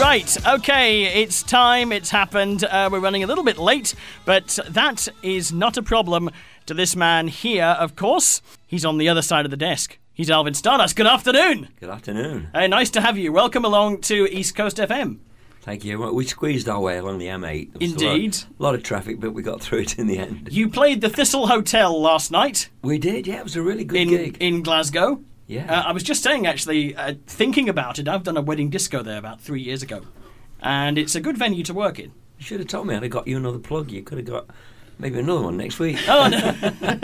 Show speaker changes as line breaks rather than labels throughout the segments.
Right, okay, it's time, it's happened. We're running a little bit late, but that is not a problem to this man here, of course. He's on the other side of the desk. He's Alvin Stardust. Good afternoon.
Good afternoon.
Nice to have you. Welcome along to East Coast FM.
Thank you. We squeezed our way along the M8.
Indeed.
A lot of traffic, but we got through it in the end.
You played the Thistle Hotel last night.
We did, yeah. It was a really good gig.
In Glasgow.
Yeah.
I was just saying, actually, thinking about it, I've done a wedding disco there about 3 years ago. And it's a good venue to work in.
You should have told me. I'd have got you another plug. You could have got maybe another one next week.
Oh, no.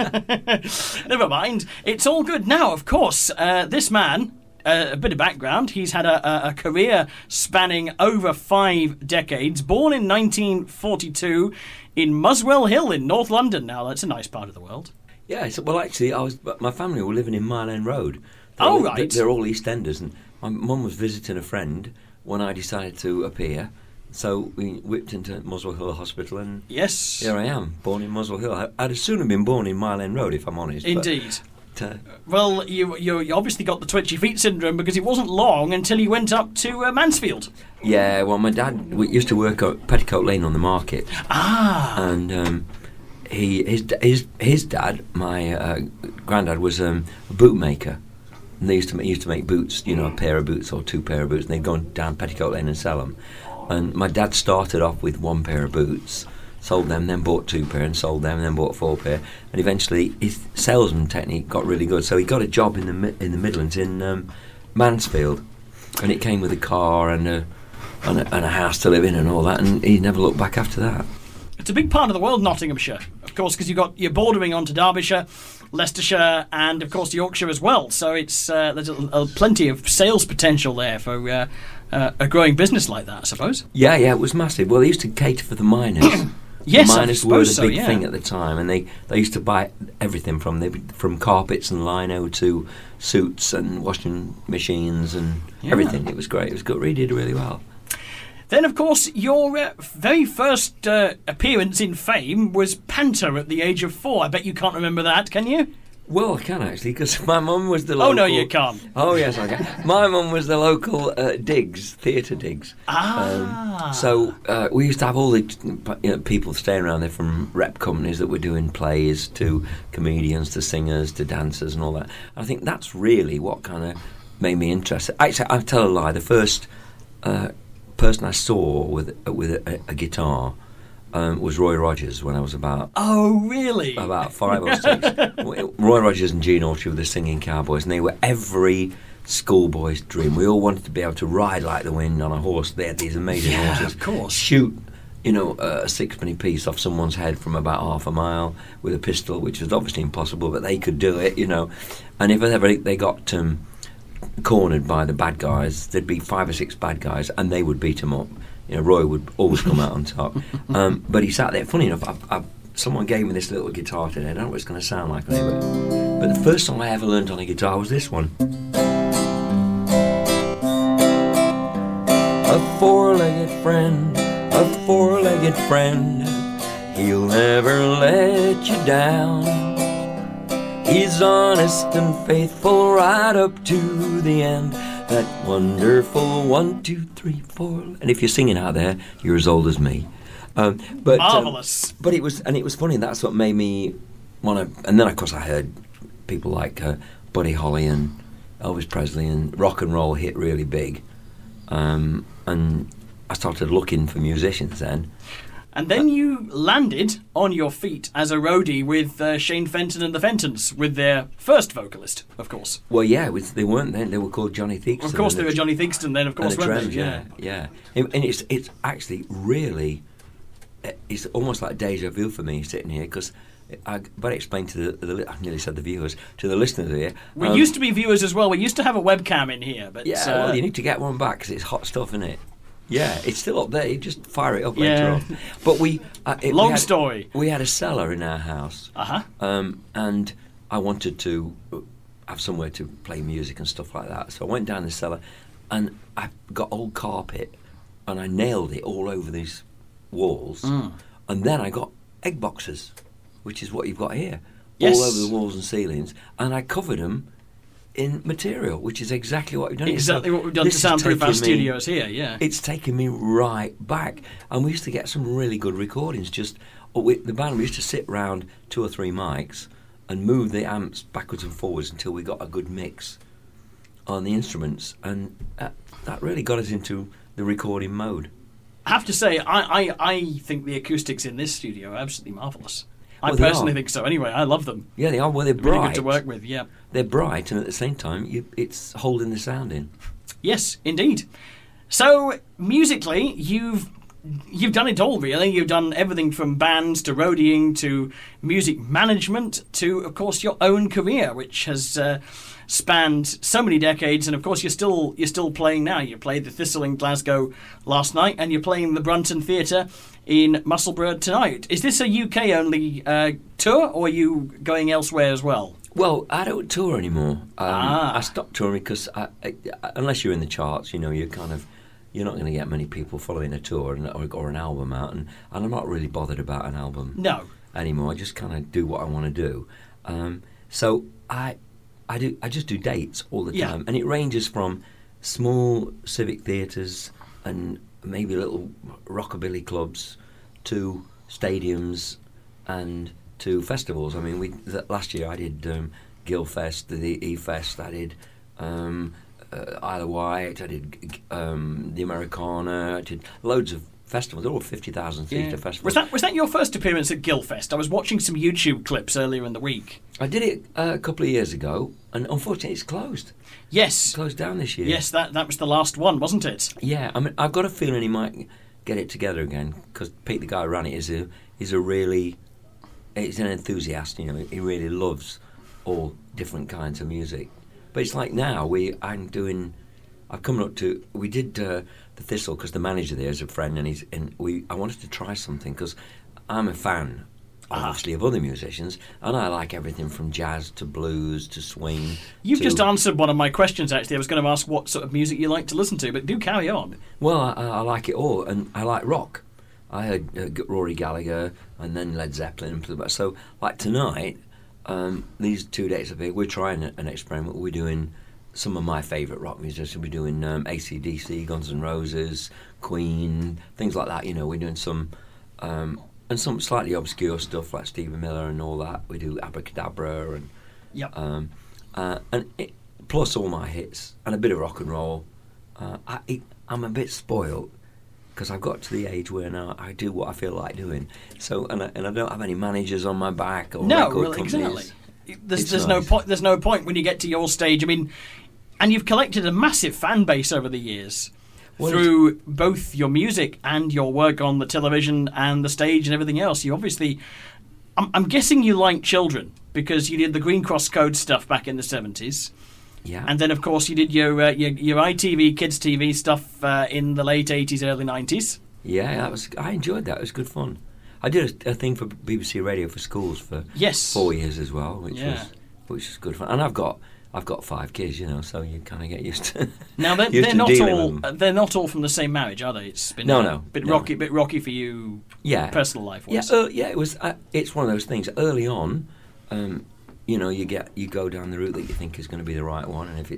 Never mind. It's all good. Now, of course, this man, a bit of background, he's had a career spanning over 5 decades. Born in 1942 in Muswell Hill in North London. Now, that's a nice part of the world.
Yeah, well, actually, my family were living in Mile End Road.
Right.
They're all East Enders, and my mum was visiting a friend when I decided to appear. So we whipped into Muswell Hill Hospital, and
yes,
here I am, born in Muswell Hill. I'd as soon have been born in Mile End Road, if I'm honest.
Indeed.
But,
well, you obviously got the twitchy feet syndrome because it wasn't long until you went up to Mansfield.
Yeah, well, my dad used to work at Petticoat Lane on the market. And his dad, my granddad, was a boot maker. And they used to make boots, a pair of boots or 2 pair of boots, and they'd go down Petticoat Lane and sell them. And my dad started off with 1 pair of boots, sold them, then bought 2 pair, and sold them, and then bought 4 pair. And eventually his salesman technique got really good, so he got a job in the Midlands in Mansfield, and it came with a car and a house to live in and all that, and he never looked back after that.
It's a big part of the world, Nottinghamshire, of course, because you're bordering onto Derbyshire, Leicestershire, and of course Yorkshire as well. So it's there's plenty of sales potential there for a growing business like that, I suppose.
Yeah, it was massive. Well, they used to cater for the miners.
Yes,
the miners were the big
yeah.
thing at the time, and they used to buy everything from carpets and lino to suits and washing machines and everything. It was great. It was good. We did really well.
Then, of course, your very first appearance in fame was Panther at the age of 4. I bet you can't remember that, can you?
Well, I can actually, because my mum was the local...
Oh, no, you can't.
Oh, yes, I can. My mum was the local theatre digs. So we used to have all the people staying around there, from rep companies that were doing plays to comedians to singers to dancers and all that. I think that's really what kind of made me interested. Actually, I tell a lie. The first person I saw with a guitar was Roy Rogers when I was about...
Oh, really?
About 5 or 6. Roy Rogers and Gene Autry were the singing cowboys, and they were every schoolboy's dream. We all wanted to be able to ride like the wind on a horse. They had these amazing horses.
Of course.
Shoot, a sixpenny piece off someone's head from about half a mile with a pistol, which was obviously impossible, but they could do it, And if ever they got cornered by the bad guys, there'd be 5 or 6 bad guys, and they would beat them up. Roy would always come out on top. But he sat there. Funny enough, someone gave me this little guitar today. I don't know what it's going to sound like, but the first song I ever learned on a guitar was this one. A four-legged friend, he'll never let you down. He's honest and faithful right up to the end. That wonderful 1, 2, 3, 4. And if you're singing out there, you're as old as me. But
marvelous.
But it was funny. That's what made me want to. And then of course I heard people like Buddy Holly and Elvis Presley, and rock and roll hit really big. And I started looking for musicians then.
And then you landed on your feet as a roadie with Shane Fenton and the Fentons, with their first vocalist, of course.
Well, yeah, they weren't then. They were called Johnny Theakston.
Of course, they were Johnny Theakston then, of course, weren't they?
Yeah. And it's actually really, it's almost like deja vu for me sitting here, because I better explain to I nearly said the viewers, to the listeners here.
We used to be viewers as well. We used to have a webcam in here, but
well, you need to get one back because it's hot stuff, isn't it? Yeah, it's still up there. You just fire it up later on. But
long story.
We had a cellar in our house, and I wanted to have somewhere to play music and stuff like that. So I went down the cellar, and I got old carpet, and I nailed it all over these walls, and then I got egg boxes, which is what you've got here, all over the walls and ceilings, and I covered them in material, which is exactly what we've done.
Exactly what we've done to soundproof our studios here, yeah.
It's taken me right back. And we used to get some really good recordings. The band, we used to sit round 2 or 3 mics and move the amps backwards and forwards until we got a good mix on the instruments. And that really got us into the recording mode.
I have to say, I think the acoustics in this studio are absolutely marvellous. I personally think so. Anyway, I love them.
Yeah, they are. Well, they're bright.
Really good to work with, yeah.
They're bright, and at the same time, it's holding the sound in.
Yes, indeed. So, musically, you've done it all, really. You've done everything from bands to roadieing to music management to, of course, your own career, which has spanned so many decades. And of course, you're still playing now. You played the Thistle in Glasgow last night, and you're playing the Brunton Theatre in Musselburgh tonight. Is this a UK only tour, or are you going elsewhere as well?
Well, I don't tour anymore. I stopped touring because unless you're in the charts, you're not going to get many people following a tour or an album out, and I'm not really bothered about an album anymore. I just kind of do what I want to do. So I just do dates all the time, and it ranges from small civic theatres and maybe little rockabilly clubs to stadiums and to festivals. I mean, last year I did Guildfest, the E-Fest, I did Isle of Wight, I did the Americana, I did loads of festivals. They're all 50,000 theatre festivals.
Was that your first appearance at Guildfest? I was watching some YouTube clips earlier in the week.
I did it a couple of years ago, and unfortunately it's closed.
Yes.
It's closed down this year.
Yes, that was the last one, wasn't it?
Yeah, I mean, I've got a feeling he might get it together again, because Pete, the guy who ran it, he's an enthusiast. He really loves all different kinds of music. But it's like now we did the Thistle because the manager there is a friend, and I wanted to try something because I'm a fan, obviously, of other musicians, and I like everything from jazz to blues to swing.
You've just answered one of my questions, actually. I was going to ask what sort of music you like to listen to, but do carry on.
Well, I like it all, and I like rock. I heard Rory Gallagher and then Led Zeppelin. So, like tonight, these 2 days of it, we're trying an experiment. We're doing some of my favourite rock musicians. We're doing AC/DC, Guns N' Roses, Queen, things like that. We're doing some and some slightly obscure stuff like Stephen Miller and all that. We do Abracadabra and plus all my hits and a bit of rock and roll. I'm a bit spoiled because I've got to the age where now I do what I feel like doing. So and I don't have any managers on my back or record companies.
Exactly. There's no point. There's no point when you get to your stage. I mean, and you've collected a massive fan base over the years through both your music and your work on the television and the stage and everything else. You obviously, I'm guessing you like children because you did the Green Cross Code stuff back in the 70s.
Yeah.
And then, of course, you did your ITV Kids TV stuff in the late 80s, early 90s.
Yeah, I enjoyed that. It was good fun. I did a thing for BBC Radio for schools for 4 years as well, which was good fun. And I've got 5 kids, so you kind of get used to.
Now they're not all from the same marriage, are they? It's been a bit rocky for you.
Yeah,
personal life.
It was. It's one of those things. Early on, you go down the route that you think is going to be the right one, and if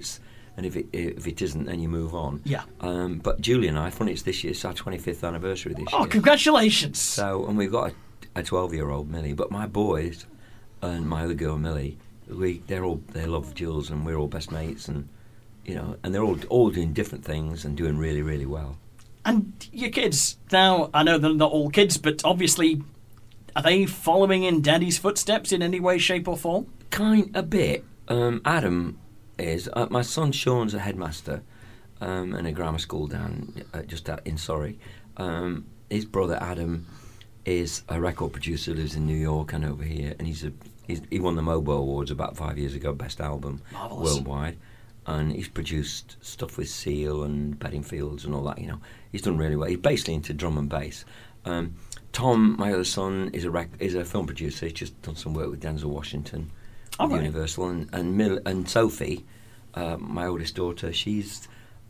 it isn't, then you move on.
Yeah.
But Julie and I, funny, it's this year. It's our 25th anniversary this year.
Oh, congratulations!
So, and we've got a 12-year-old Millie, but my boys and my other girl Millie, they love Jules, and we're all best mates, and and they're all doing different things and doing really, really well. And
your kids now, I know they're not all kids, but obviously, are they following in Daddy's footsteps in any way, shape, or form?
A bit. Adam is. My son Sean's a headmaster in a grammar school down in Surrey. His brother Adam is a record producer, lives in New York and over here, and he won the Mobo Awards about 5 years ago, best album worldwide, and he's produced stuff with Seal and Bedingfields and all that. He's done really well. He's basically into drum and bass. Tom, my other son, is a film producer. He's just done some work with Denzel Washington with Universal, and Sophie, my oldest daughter, she's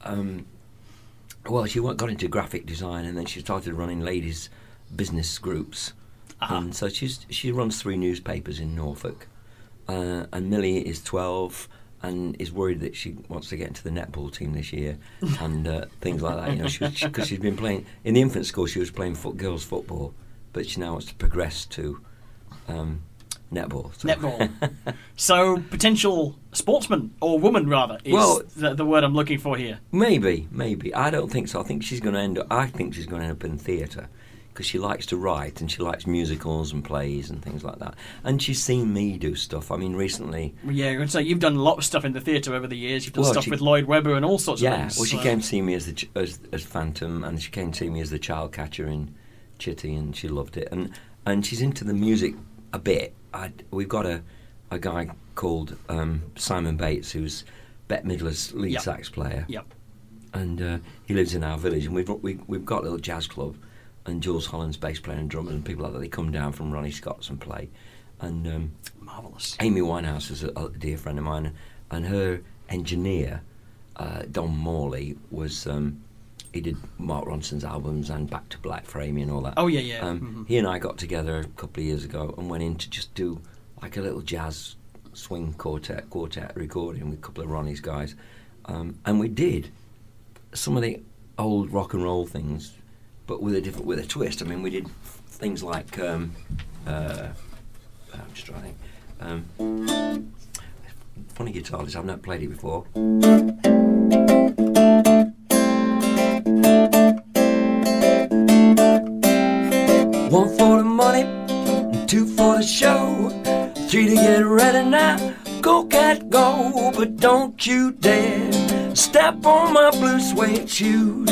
she got into graphic design, and then she started running ladies' business groups, and so she runs 3 newspapers in Norfolk. And Millie is 12, and is worried that she wants to get into the netball team this year and things like that. You know, because she's been playing in the infant school. She was playing girls football, but she now wants to progress to netball. So.
Netball. So potential sportsman or woman rather is the word I'm looking for here.
Maybe. I don't think so. I think she's going to end up in theatre. Because she likes to write and she likes musicals and plays and things like that. And she's seen me do stuff. I mean, recently...
Yeah, so you've done a lot of stuff in the theatre over the years. You've done stuff with Lloyd Webber and all sorts of things.
Yeah, well, she came to see me as Phantom, and she came to see me as the child catcher in Chitty, and she loved it. And she's into the music a bit. We've got a guy called Simon Bates, who's Bette Midler's lead sax player.
Yep.
And he lives in our village, and we've got a little jazz club. And Jules Holland's bass player and drummer and people like that, they come down from Ronnie Scott's and play. And
marvellous.
Amy Winehouse is a dear friend of mine, and her engineer, Don Morley, was he did Mark Ronson's albums and Back to Black for Amy and all that.
Oh yeah.
He and I got together a couple of years ago and went in to just do like a little jazz swing quartet recording with a couple of Ronnie's guys, and we did some of the old rock and roll things. But with a twist. I mean, we did things like I'm just trying to think. Funny guitar. I've not played it before. One for the money, two for the show, three to get ready now. Go cat go, but don't you dare step on my blue suede shoes.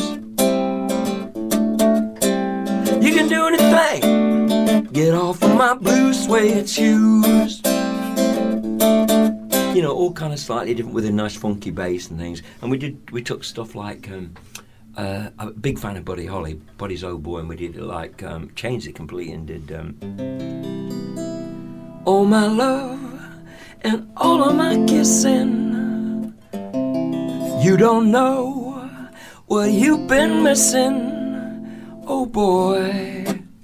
You can do anything, get off of my blue suede shoes. You know, all kind of slightly different with a nice funky bass and things. And we took stuff like, I'm a big fan of Buddy Holly, Buddy's Old Boy, and we did like, changed it completely and did, oh my love and all of my kissing. You don't know what you've been missing. Oh boy,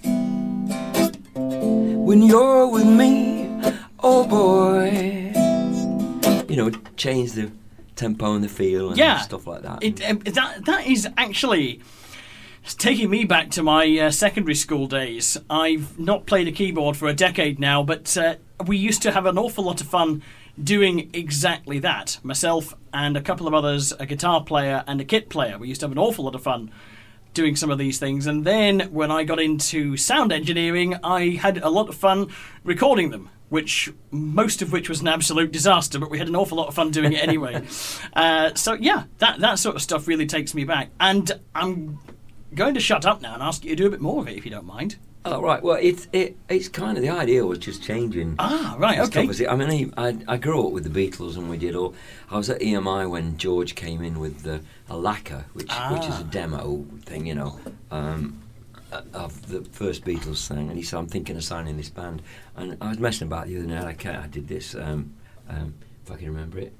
when you're with me, oh boy. You know, change the tempo and the feel and stuff like that.
That is actually taking me back to my secondary school days. I've not played a keyboard for a decade now, but we used to have an awful lot of fun doing exactly that. Myself and a couple of others, a guitar player and a kit player. We used to have an awful lot of fun doing some of these things, and then when I got into sound engineering, I had a lot of fun recording them, most of which was an absolute disaster, but we had an awful lot of fun doing it anyway. So yeah, that sort of stuff really takes me back, and I'm going to shut up now and ask you to do a bit more of it if you don't mind.
Oh right, well it's kind of the idea was just changing.
Ah right, okay.
I mean, I grew up with the Beatles, and we did all. I was at EMI when George came in with a lacquer, which is a demo thing, you know, of the first Beatles thing, and he said, "I'm thinking of signing this band," and I was messing about the other night. I did this, if I can remember it.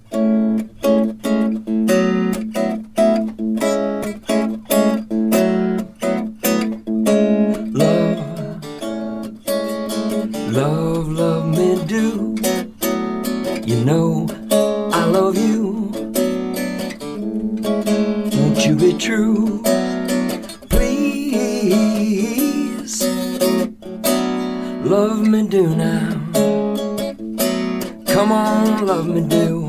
Love me do. You know I love you. Won't you be true? Please. Love me do now. Come on, love me do.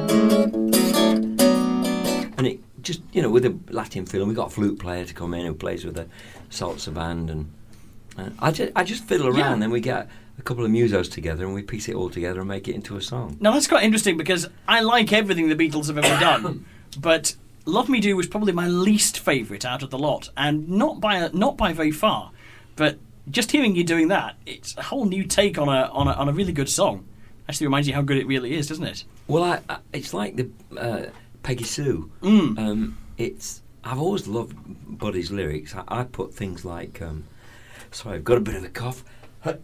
And it just, you know, with a Latin film, we got a flute player to come in who plays with a salsa band, and I just fiddle around, and we get a couple of musos together and we piece it all together and make it into a song.
Now that's quite interesting because I like everything the Beatles have ever done, but Love Me Do was probably my least favourite out of the lot, and not by very far. But just hearing you doing that, it's a whole new take on a really good song. Actually reminds you how good it really is, doesn't it?
Well, it's like the Peggy Sue. I've always loved Buddy's lyrics. I put things like, sorry, I've got a bit of a cough. I've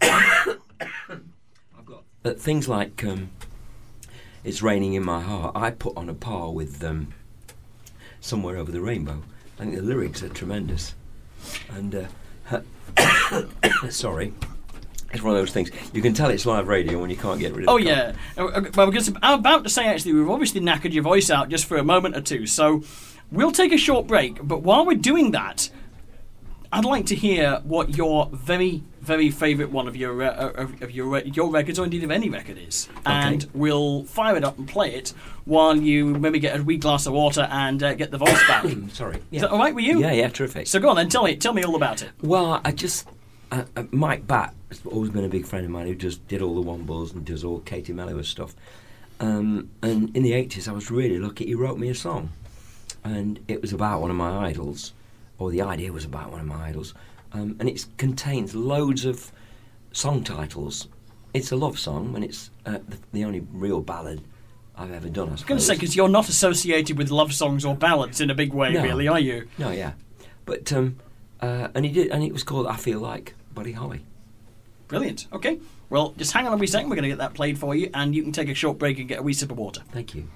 got things like It's Raining in My Heart. I put on a par with Somewhere Over the Rainbow. I think the lyrics are tremendous. And sorry, It's one of those things. You can tell it's live radio when you can't get rid of
Oh,
the
yeah. Well, because I'm about to say, actually, we've obviously knackered your voice out just for a moment or two, so we'll take a short break. But while we're doing that, I'd like to hear what your very, very favourite one of your records, or indeed of any record, is.
Okay.
And we'll fire it up and play it while you maybe get a wee glass of water and get the voice back.
Sorry. Yeah.
Is that all right with you?
Yeah, terrific.
So go on then, tell me all about it.
Well, Mike Batt has always been a big friend of mine who just did all the Wombles and does all Katie Melua stuff. And in the 80s, I was really lucky. He wrote me a song. And it was about one of my idols, or the idea was about one of my idols. And it contains loads of song titles. It's a love song, and it's the only real ballad I've ever done, I suppose.
I was going to say, because you're not associated with love songs or ballads in a big way, really, are you?
No, yeah. But, and he did, and it was called I Feel Like Buddy Holly.
Brilliant. Okay. Well, just hang on a wee second. We're going to get that played for you, and you can take a short break and get a wee sip of water.
Thank you.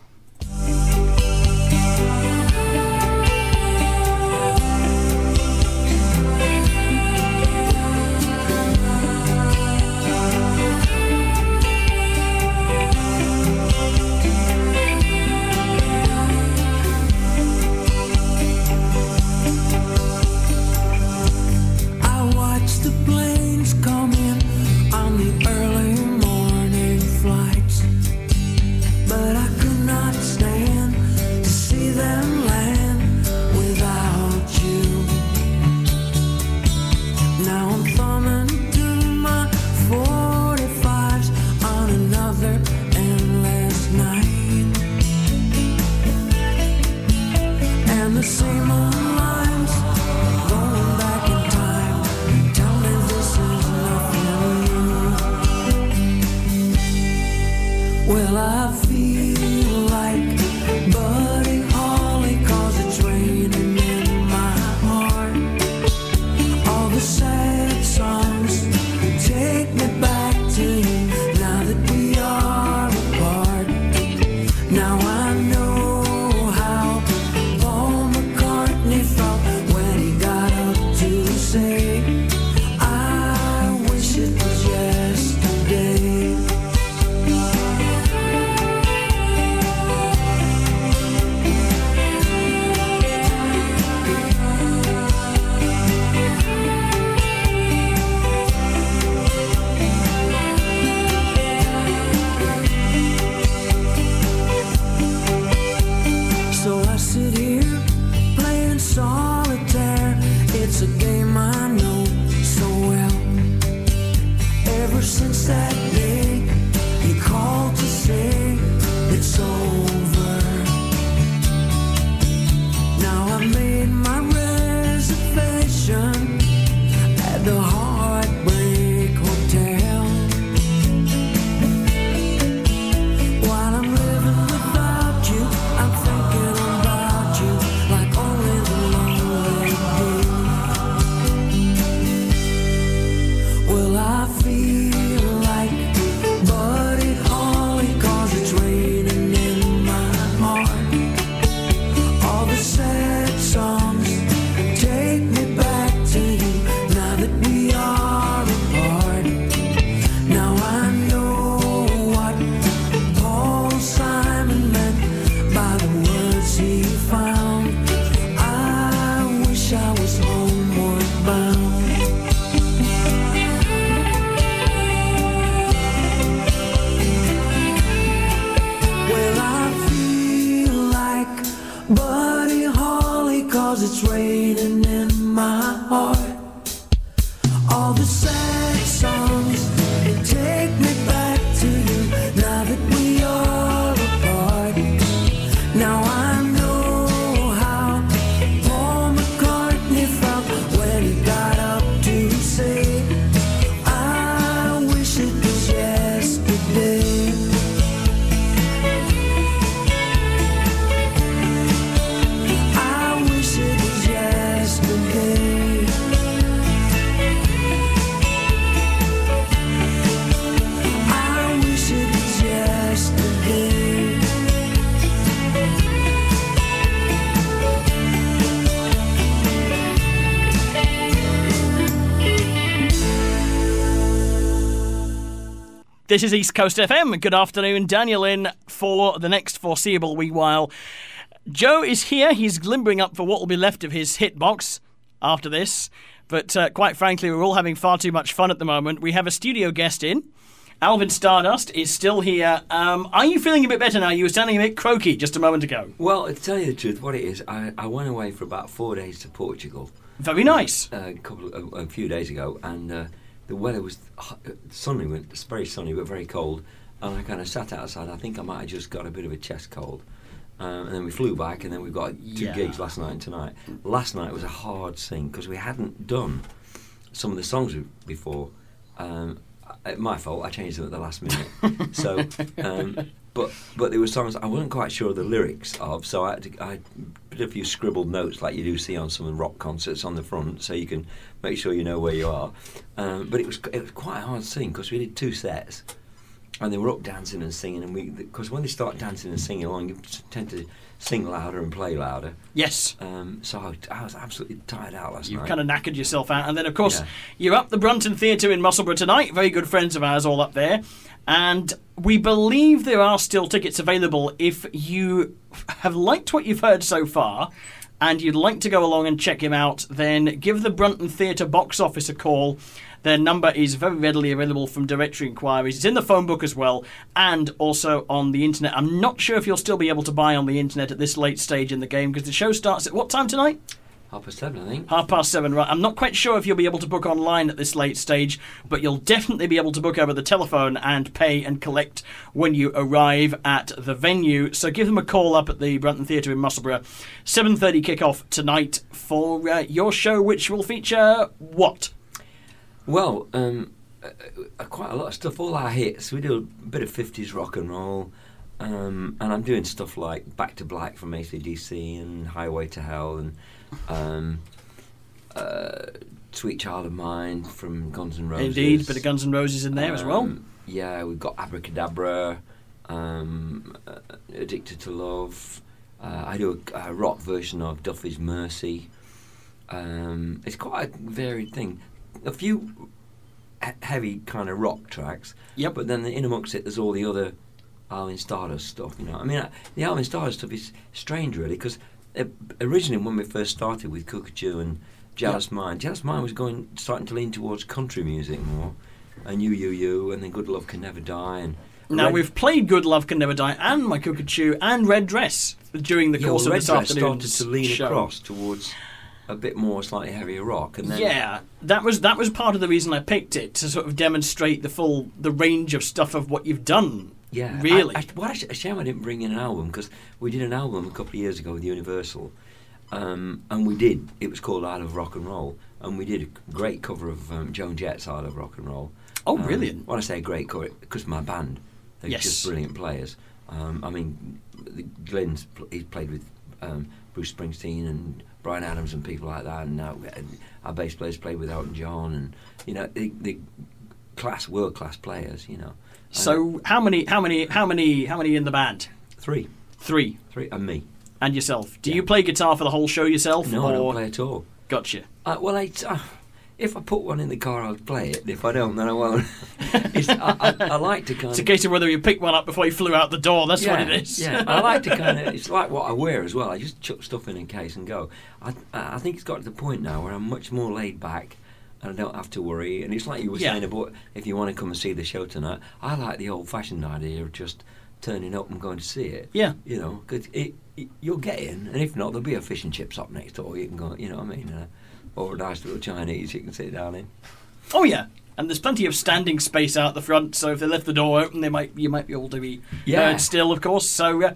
This is East Coast FM. Good afternoon. Daniel in for the next foreseeable wee while. Joe is here. He's limbering up for what will be left of his hitbox after this. But quite frankly, we're all having far too much fun at the moment. We have a studio guest in. Alvin Stardust is still here. Are you feeling a bit better now? You were sounding a bit croaky just a moment ago.
Well, to tell you the truth, what it is, I went away for about 4 days to Portugal.
Very nice.
A few days ago, and the weather was sunny. It's very sunny, but very cold. And I kind of sat outside. I think I might have just got a bit of a chest cold. And then we flew back, and then we got two gigs last night and tonight. Last night was a hard sing because we hadn't done some of the songs before. My fault. I changed them at the last minute. So, but there were songs I wasn't quite sure of the lyrics of, so I put a few scribbled notes like you do see on some rock concerts on the front, so you can make sure you know where you are. But it was quite hard to sing because we did 2 sets. And they were up dancing and singing, and because when they start dancing and singing along, you tend to sing louder and play louder.
Yes.
So I was absolutely tired out last night.
You kind of knackered yourself out, and then of course you're up the Brunton Theatre in Musselburgh tonight. Very good friends of ours all up there, and we believe there are still tickets available. If you have liked what you've heard so far, and you'd like to go along and check him out, then give the Brunton Theatre box office a call. Their number is very readily available from directory inquiries. It's in the phone book as well, and also on the internet. I'm not sure if you'll still be able to buy on the internet at this late stage in the game, because the show starts at what time tonight?
7:30, I think.
7:30, right. I'm not quite sure if you'll be able to book online at this late stage, but you'll definitely be able to book over the telephone and pay and collect when you arrive at the venue. So give them a call up at the Brunton Theatre in Musselburgh. 7:30 kick-off tonight for your show, which will feature what?
Well, quite a lot of stuff, all our hits. We do a bit of 50s rock and roll, and I'm doing stuff like Back to Black from AC/DC and Highway to Hell and Sweet Child of Mine from Guns N' Roses.
Indeed, a bit of Guns N' Roses in there as well.
Yeah, we've got Abracadabra, Addicted to Love. I do a rock version of Duffy's Mercy. It's quite a varied thing. A few heavy kind of rock tracks, but then in amongst it there's all the other Alvin Stardust stuff, you know. I mean, the Alvin Stardust stuff is strange really, because originally when we first started with Cuckoo and Jealous Mind was starting to lean towards country music more, and You, and then Good Love Can Never Die, and
now we've played Good Love Can Never Die and My Cuckoo and Red Dress during the course of this afternoon's
started to lean
show.
Across towards a bit more slightly heavier rock, and then
that was part of the reason I picked it, to sort of demonstrate the range of stuff of what you've done.
Yeah,
really.
A shame I didn't bring in an album, because we did an album a couple of years ago with Universal, and it was called I Love Rock and Roll, and we did a great cover of Joan Jett's I Love Rock and Roll.
Oh, brilliant!
When I say great cover, because my band, they're just brilliant players. I mean, Glenn's he's played with Bruce Springsteen and Bryan Adams and people like that, and now our bass players played with Elton John, and you know, the world class players, you know.
So how many in the band?
3, and me.
And yourself. Do you play guitar for the whole show yourself?
No, I don't play at all.
Gotcha.
If I put one in the car, I'll play it. If I don't, then I won't. I like to kind of...
It's a case of whether you picked one up before you flew out the door. That's what it is.
Yeah, I like to kind of... It's like what I wear as well. I just chuck stuff in case and go. I think it's got to the point now where I'm much more laid back and I don't have to worry. And it's like you were saying about if you want to come and see the show tonight, I like the old-fashioned idea of just turning up and going to see it.
Yeah.
You know, because you'll get in, and if not, there'll be a fish and chip shop next door. You can go, you know what I mean? Or a nice little Chinese you can sit down in.
Oh yeah, and there's plenty of standing space out the front, so if they left the door open, you might be able to be heard still, of course. So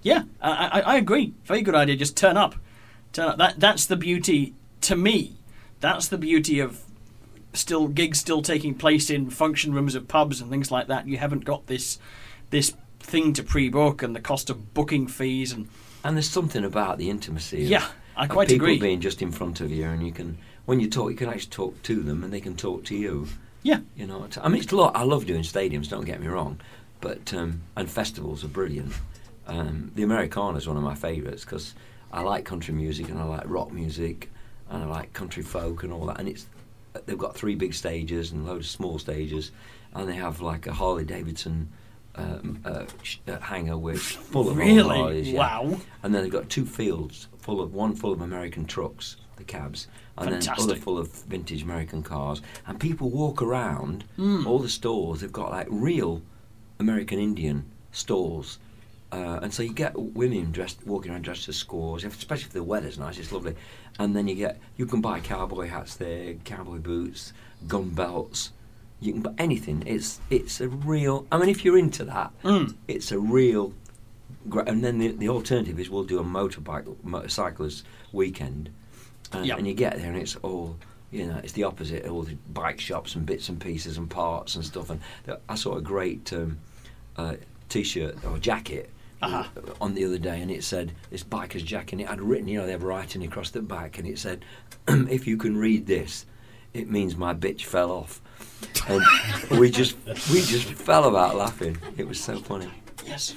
I agree. Very good idea. Just turn up. That's the beauty to me. That's the beauty of gigs still taking place in function rooms of pubs and things like that. You haven't got this thing to pre-book and the cost of booking fees and
there's something about the intimacy.
I quite
agree.
People
being just in front of you, and you can, when you talk, you can actually talk to them, and they can talk to you.
Yeah,
you know. I mean, it's a lot. I love doing stadiums. Don't get me wrong, but and festivals are brilliant. The Americana is one of my favourites because I like country music and I like rock music and I like country folk and all that. And they've got 3 big stages and loads of small stages, and they have like a Harley Davidson hangar with full of
really?
old Harleys. Yeah.
Wow.
And then they've got 2 fields one full of American trucks, the cabs, and
Fantastic.
then other full of vintage American cars. And people walk around all the stores. They've got like real American Indian stores. And so you get women walking around dressed as squaws, especially if the weather's nice, it's lovely. And then you can buy cowboy hats there, cowboy boots, gun belts. You can buy anything. It's a real. I mean, if you're into that, it's a real. And then the alternative is we'll do a motorcyclist weekend, and you get there and it's all. It's the opposite. All the bike shops and bits and pieces and parts and stuff. And I saw a great T-shirt or jacket on the other day, and it said this biker's jacket. And it had written, they have writing across the back, and it said, "If you can read this, it means my bitch fell off." And we just fell about laughing. It was so funny.
Yes.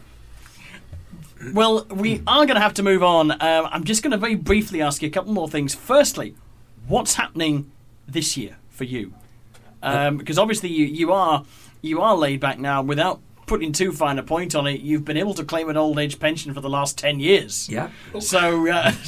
Well, we are going to have to move on. I'm just going to very briefly ask you a couple more things. Firstly, what's happening this year for you? Because obviously you are laid back now. Without putting too fine a point on it, you've been able to claim an old age pension for the last 10 years.
Yeah.
So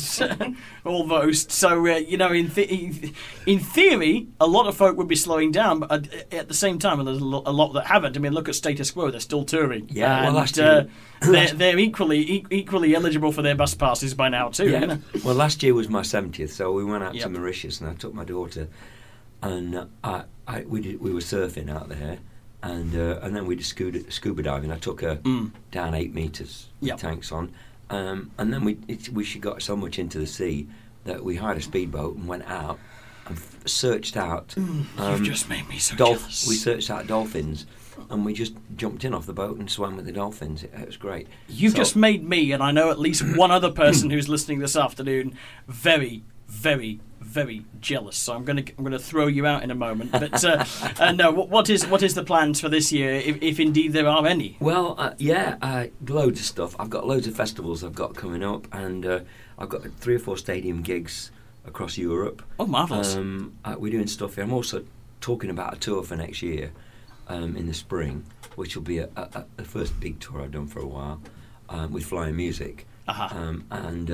almost. So in theory, a lot of folk would be slowing down, but at the same time, there's a lot that haven't. I mean, look at Status Quo; they're still touring.
Yeah.
And,
last year,
they're equally eligible for their bus passes by now too.
Yeah. Well, last year was my 70th, so we went out to Mauritius, and I took my daughter, and we were surfing out there. And then we did scuba diving. I took her down 8 metres with tanks on. And then she got so much into the sea that we hired a speedboat and went out and searched out.
You've just made me so jealous.
We searched out dolphins, and we just jumped in off the boat and swam with the dolphins. It was great.
You've just made me, and I know at least one other person who's listening this afternoon, very, very, very jealous. So I'm going to throw you out in a moment. But no, what is the plans for this year, if indeed there are any?
Well, loads of stuff. I've got loads of festivals I've got coming up, and I've got 3 or 4 stadium gigs across Europe.
Oh, marvellous.
We're doing stuff here. I'm also talking about a tour for next year in the spring, which will be the first big tour I've done for a while with Flying Music. And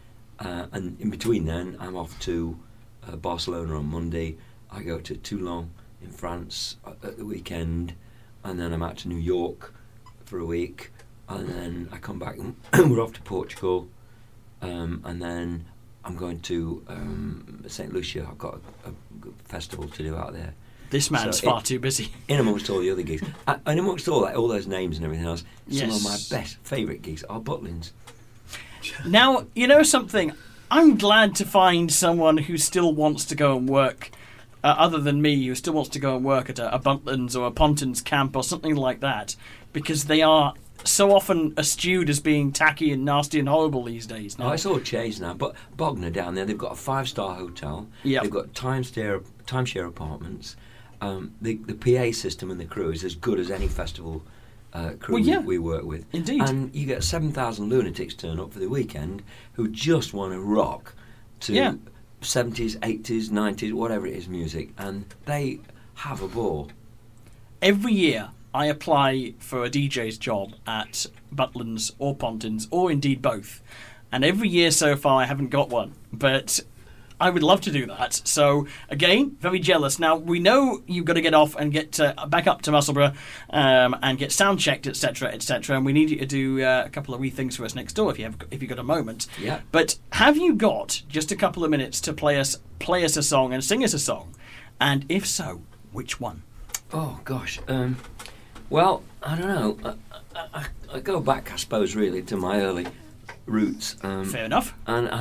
in between then, I'm off to Barcelona on Monday. I go to Toulon in France at the weekend, and then I'm out to New York for a week, and then I come back and we're off to Portugal, and then I'm going to St. Lucia. I've got a festival to do out there.
This man's far too busy.
In amongst all the other gigs, and amongst all those names and everything else, some of my favourite gigs are Butlins.
Now, you know something? I'm glad to find someone who still wants to go and work, other than me, who still wants to go and work at a Butlins or a Pontins camp or something like that, because they are so often eschewed as being tacky and nasty and horrible these days.
No, it's all changed now. But Bognor down there, they've got a 5-star hotel.
Yep.
They've got timeshare apartments. The PA system and the crew is as good as any festival crew we work with.
Indeed.
And you get 7,000 lunatics turn up for the weekend who just want to rock to 70s, 80s, 90s, whatever it is music, and they have a ball.
Every year I apply for a DJ's job at Butlins or Pontins, or indeed both. And every year so far I haven't got one. But I would love to do that. So, again, very jealous. Now, we know you've got to get off and get back up to Musselburgh and get sound checked, etc., etc. And we need you to do a couple of wee things for us next door if you've got a moment.
Yeah.
But have you got just a couple of minutes to play us a song and sing us a song? And if so, which one?
Oh, gosh. Well, I don't know. I go back, I suppose, really, to my early roots.
Fair enough.
And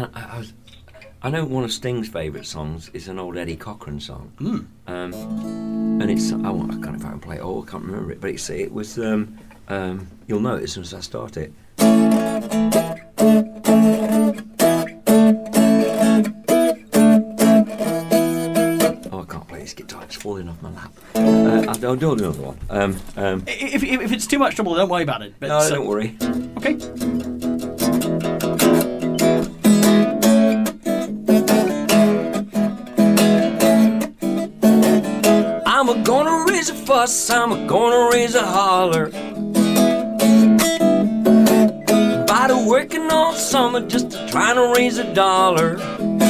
I know one of Sting's favourite songs is an old Eddie Cochran song. And it's, I can't know if I can play it all, I can't remember it, but it was, you'll know it as soon as I start it. Oh, I can't play this guitar, it's falling off my lap. I'll do another one.
If it's too much trouble, don't worry about it. But,
no, don't worry.
Okay.
fuss, I'm gonna raise a holler. By the working all summer just to try to raise a dollar.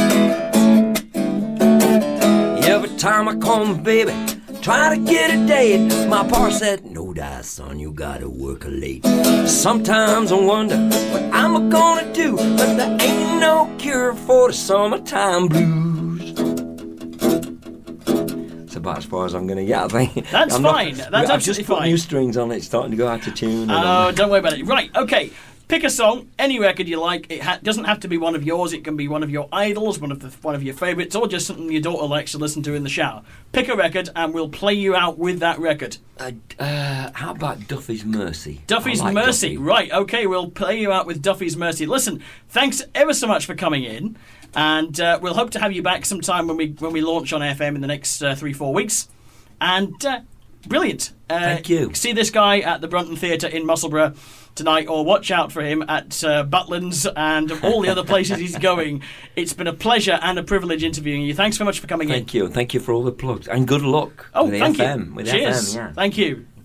Every time I call my baby, try to get a date, my pa said, no die, son, you gotta work late. Sometimes I wonder what I'm gonna do, but there ain't no cure for the summertime blues. That's about as far as I'm gonna get, I think.
That's fine. That's absolutely fine.
I've just put new strings on it, starting to go out of tune.
Oh, don't worry about it. Right, okay. Pick a song, any record you like. It doesn't have to be one of yours. It can be one of your idols, one of your favourites, or just something your daughter likes to listen to in the shower. Pick a record, and we'll play you out with that record.
How about Duffy's Mercy?
Duffy's Mercy. Duffy. Right, okay, we'll play you out with Duffy's Mercy. Listen, thanks ever so much for coming in, and we'll hope to have you back sometime when we launch on FM in the next 3-4 weeks. And brilliant.
Thank you.
See this guy at the Brunton Theatre in Musselburgh tonight, or watch out for him at Butlins and all the other places he's going. It's been a pleasure and a privilege interviewing you. Thanks so much for coming in.
Thank you. Thank you for all the plugs. And good luck
with
the
thank
FM.
You.
With
Cheers.
FM, yeah.
Thank you.